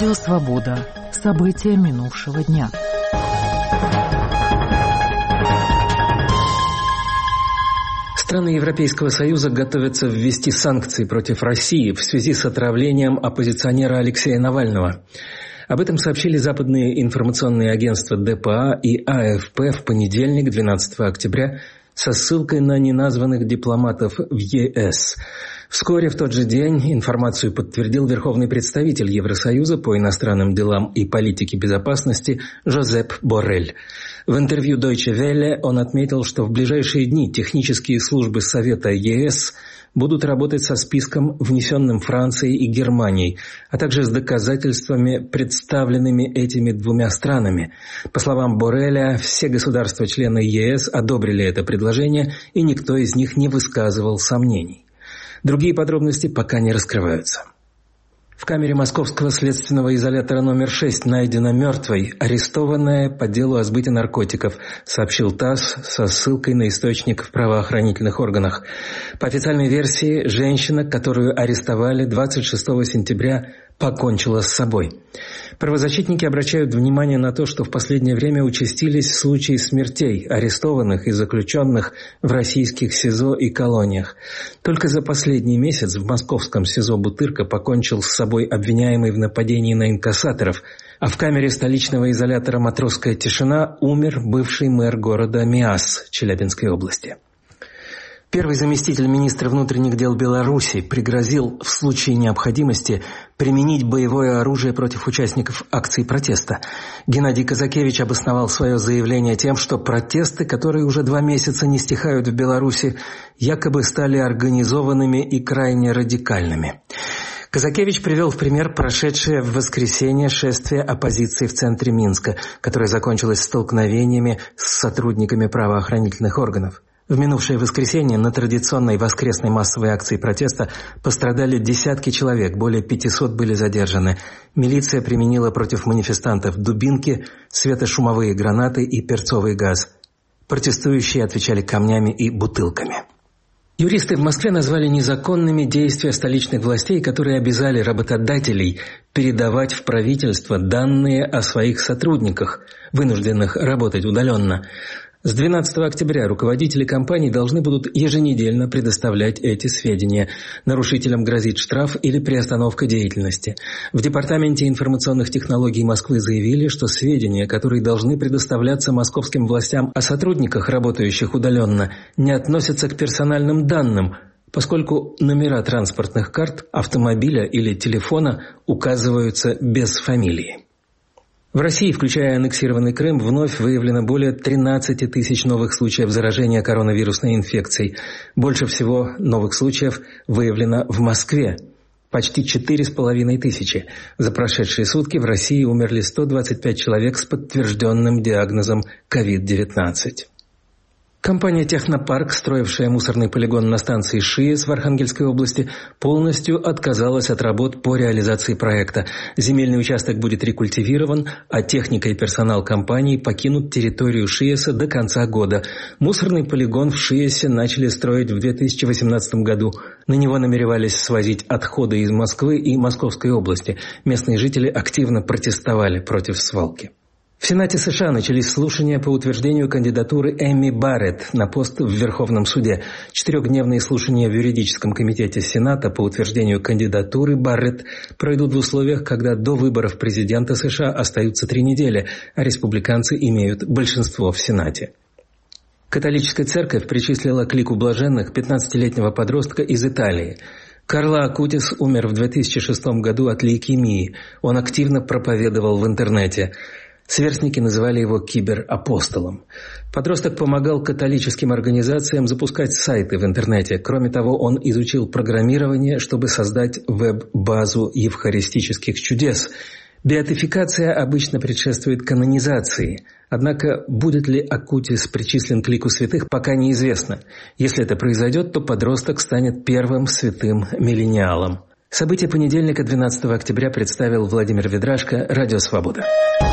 Радио «Свобода». События минувшего дня. Страны Европейского Союза готовятся ввести санкции против России в связи с отравлением оппозиционера Алексея Навального. Об этом сообщили западные информационные агентства ДПА и АФП в понедельник, 12 октября, со ссылкой на неназванных дипломатов в ЕС. Вскоре в тот же день информацию подтвердил верховный представитель Евросоюза по иностранным делам и политике безопасности Жозеп Боррель. В интервью Deutsche Welle он отметил, что в ближайшие дни технические службы Совета ЕС будут работать со списком, внесенным Францией и Германией, а также с доказательствами, представленными этими двумя странами. По словам Борреля, все государства-члены ЕС одобрили это предложение, и никто из них не высказывал сомнений. Другие подробности пока не раскрываются. В камере московского следственного изолятора номер 6 найдена мертвой, арестованная по делу о сбыте наркотиков, сообщил ТАСС со ссылкой на источник в правоохранительных органах. По официальной версии, женщина, которую арестовали 26 сентября, покончила с собой. Правозащитники обращают внимание на то, что в последнее время участились случаи смертей арестованных и заключенных в российских СИЗО и колониях. Только за последний месяц в московском СИЗО Бутырка покончил с собой обвиняемый в нападении на инкассаторов, а в камере столичного изолятора «Матросская тишина» умер бывший мэр города Миасс Челябинской области. Первый заместитель министра внутренних дел Беларуси пригрозил в случае необходимости применить боевое оружие против участников акций протеста. Геннадий Казакевич обосновал свое заявление тем, что протесты, которые уже 2 месяца не стихают в Беларуси, якобы стали организованными и крайне радикальными. Казакевич привел в пример прошедшее в воскресенье шествие оппозиции в центре Минска, которое закончилось столкновениями с сотрудниками правоохранительных органов. В минувшее воскресенье на традиционной воскресной массовой акции протеста пострадали десятки человек, более 500 были задержаны. Милиция применила против манифестантов дубинки, светошумовые гранаты и перцовый газ. Протестующие отвечали камнями и бутылками. Юристы в Москве назвали незаконными действия столичных властей, которые обязали работодателей передавать в правительство данные о своих сотрудниках, вынужденных работать удаленно. С 12 октября руководители компаний должны будут еженедельно предоставлять эти сведения. Нарушителям грозит штраф или приостановка деятельности. В Департаменте информационных технологий Москвы заявили, что сведения, которые должны предоставляться московским властям о сотрудниках, работающих удаленно, не относятся к персональным данным, поскольку номера транспортных карт, автомобиля или телефона указываются без фамилии. В России, включая аннексированный Крым, вновь выявлено более 13 тысяч новых случаев заражения коронавирусной инфекцией. Больше всего новых случаев выявлено в Москве – почти 4,5 тысячи. За прошедшие сутки в России умерли 125 человек с подтвержденным диагнозом COVID-19. Компания «Технопарк», строившая мусорный полигон на станции ШИЭС в Архангельской области, полностью отказалась от работ по реализации проекта. Земельный участок будет рекультивирован, а техника и персонал компании покинут территорию ШИЭСа до конца года. Мусорный полигон в ШИЭСе начали строить в 2018 году. На него намеревались свозить отходы из Москвы и Московской области. Местные жители активно протестовали против свалки. В Сенате США начались слушания по утверждению кандидатуры Эми Барретт на пост в Верховном суде. 4-дневные слушания в юридическом комитете Сената по утверждению кандидатуры Барретт пройдут в условиях, когда до выборов президента США остаются 3 недели, а республиканцы имеют большинство в Сенате. Католическая церковь причислила к лику блаженных 15-летнего подростка из Италии. Карло Акутис умер в 2006 году от лейкемии. Он активно проповедовал в интернете. Сверстники называли его киберапостолом. Подросток помогал католическим организациям запускать сайты в интернете. Кроме того, он изучил программирование, чтобы создать веб-базу евхаристических чудес. Беатификация обычно предшествует канонизации. Однако, будет ли Акутис причислен к лику святых, пока неизвестно. Если это произойдет, то подросток станет первым святым миллениалом. События понедельника, 12 октября, представил Владимир Ведрашко, Радио «Свобода».